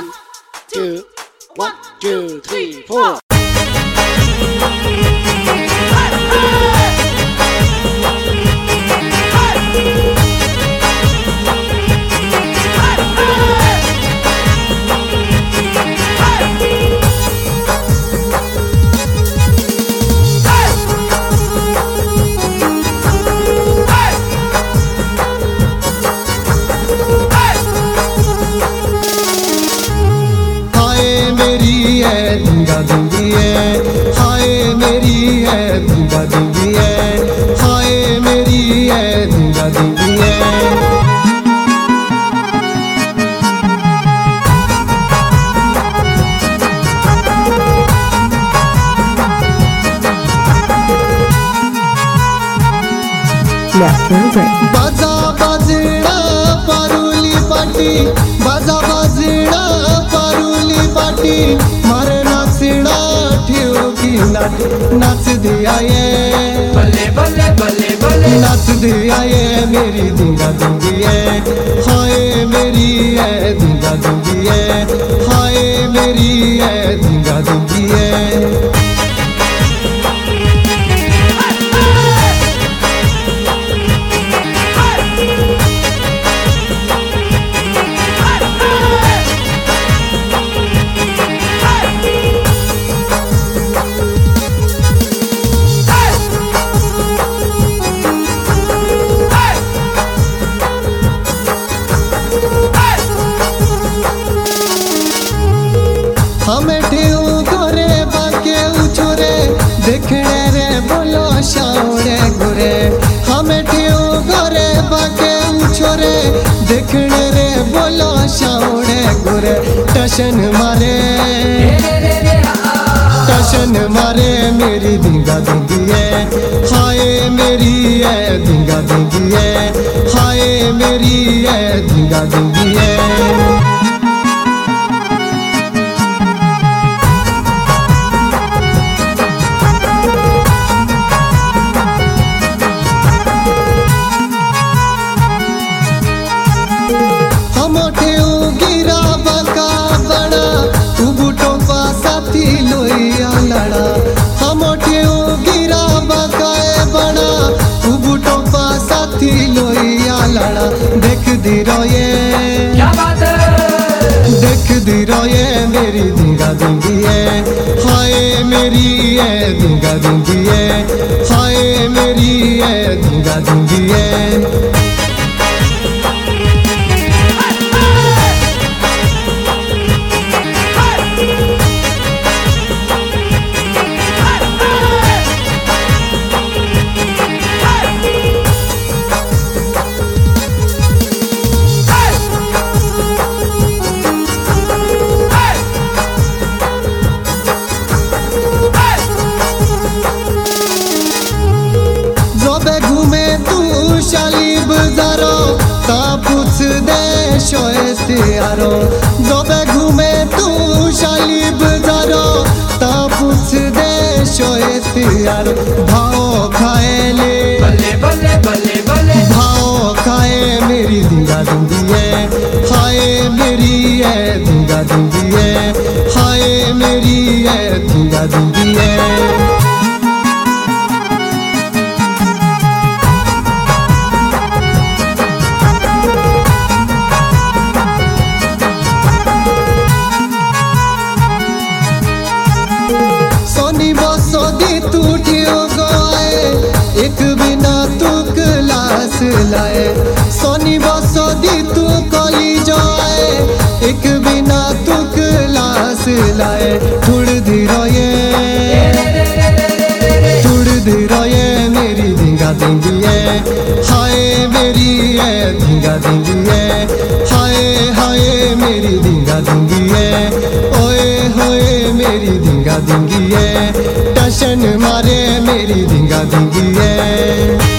One, two, 1, 2, 3, 4. धुंगा धुंगी है, हाय मेरी है धुंगा धुंगी है, हाय मेरी है धुंगा धुंगी है। बाजा बाजना पारुली पाटी, बाजा बाजना पारुली पाटी, मारे नाचना ठेवगी नाटी, नाच दिया ये बल्ले बल्ले बल्ले बल्ले, नाच दिया ये मेरी धुंगा धुंगी है, हाय मेरी है धुंगा धुंगी है, हाय मेरी है धुंगा धुंगी है। हमें ठेऊ गोरे बाके उछोरे, देखने रे बोलो शाओरे गोरे, हमें ठेऊ गोरे बाके उछोरे, देखने रे बोलो शाओरे गोरे। टशन मारे टशन मारे मेरी धुंगा धुंगी है, हाय मेरी है धुंगा धुंगी है, हाय मेरी है धुंगा धुंगी है। देख दी रोये क्या बात है, देख दी रोये मेरी धुंगा धुंगी है, हाय मेरी है धुंगा धुंगी है, हाय मेरी है धुंगा धुंगी है। यारो जोबे घूमे तू शाली बजारो, ता पूछ दे शोएत यारो। भाव खाए ले बल्ले बल्ले बल्ले बल्ले, भाव खाए मेरी धुंगा धुंगी है, हाय मेरी है धुंगा धुंगी है, हाय मेरी है धुंगा धुंगी है। एक बिना तू क्लास लाए, सोनी बसो दी तू कॉलेज आए, एक बिना तू क्लास लाए। थोड़ी धीरोये थोड़ी धीरोये मेरी धुंगा धुंगी है, हाय मेरी है धुंगा धुंगी है, हाय हाय मेरी धुंगा धुंगी है, ओए होए मेरी धुंगा धुंगी है। टशन मारे मेरी धुंगा धुंगी है।